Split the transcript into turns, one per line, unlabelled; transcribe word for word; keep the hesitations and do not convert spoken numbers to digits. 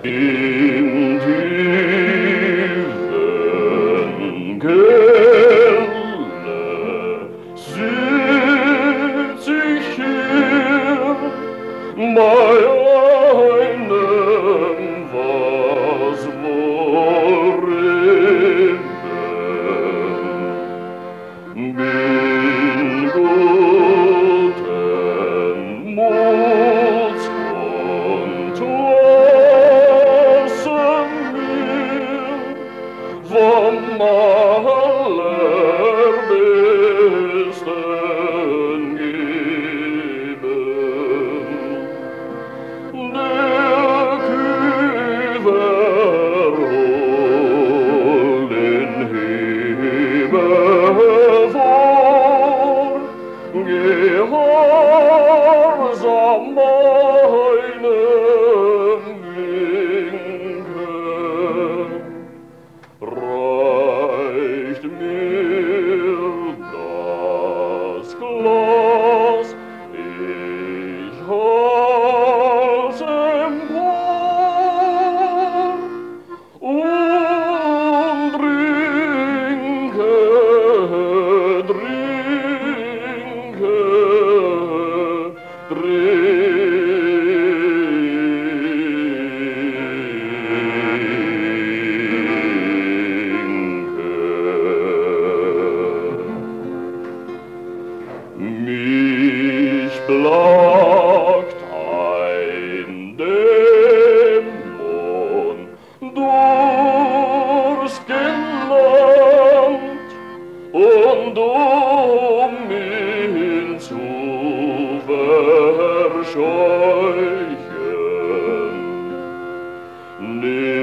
In tiefen Keller sitz ich hier bei einem, was worin bin guten Muts und lasse mir vom Allerbesten geben. Der Küver holt den Himmel vor, gehorsam meinem Winken, reicht mir das Glas, ich halt's empor und trinke, trinke, mich plagt ein Dämon durchs Land, und um ihn zu verscheuchen,